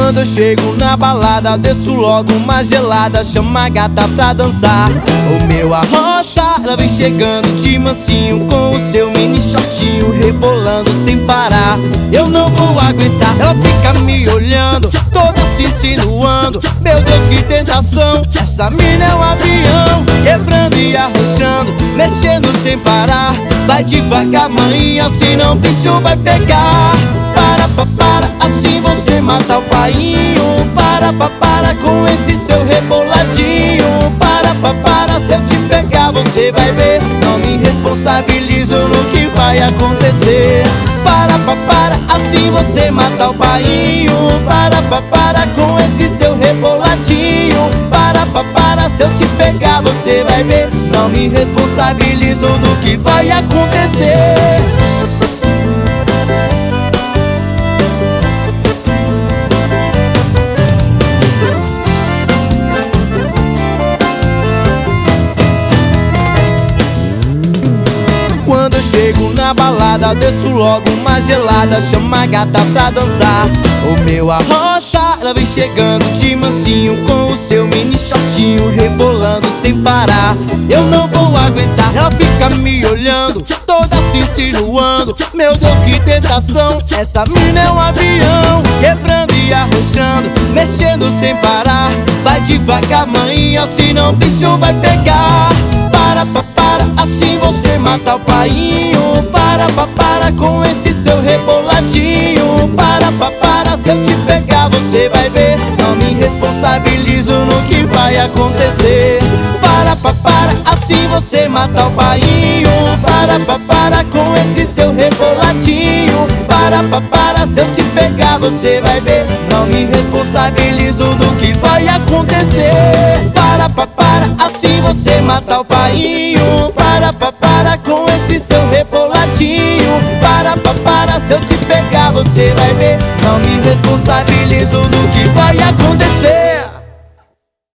Quando eu chego na balada, desço logo uma gelada, chama a gata pra dançar. O meu arrocha, ela vem chegando de mansinho, com o seu mini shortinho rebolando sem parar. Eu não vou aguentar, ela fica me olhando, toda se insinuando. Meu Deus, que tentação, essa mina é um avião, quebrando e arrochando, mexendo sem parar. Vai devagar, maninha, senão o bicho vai pegar. Para, assim você mata o painho. Para com esse seu reboladinho. Para, se eu te pegar você vai ver. Não me responsabilizo no que vai acontecer. Para, assim você mata o painho. Para com esse seu reboladinho. Para, se eu te pegar você vai ver. Não me responsabilizo no que vai acontecer. Quando eu chego na balada, desço logo uma gelada, chama a gata pra dançar. O meu arrocha, ela vem chegando de mansinho, com o seu mini shortinho rebolando sem parar. Eu não vou aguentar, ela fica me olhando, toda se insinuando. Meu Deus, que tentação, essa mina é um avião, quebrando e arrochando, mexendo sem parar. Vai devagar, maninha, senão o bicho vai pegar. Para, assim você mata o painho. Para com esse seu reboladinho. Para, se eu te pegar você vai ver. Não me responsabilizo no que vai acontecer. Para, assim você mata o painho. Para com esse seu reboladinho. Para, se eu te pegar você vai ver. Não me responsabilizo do que vai acontecer. Para, assim você mata o painho. Para com esse seu reboladinho. Para, se eu te pegar você vai ver. Não me responsabilizo do que vai acontecer.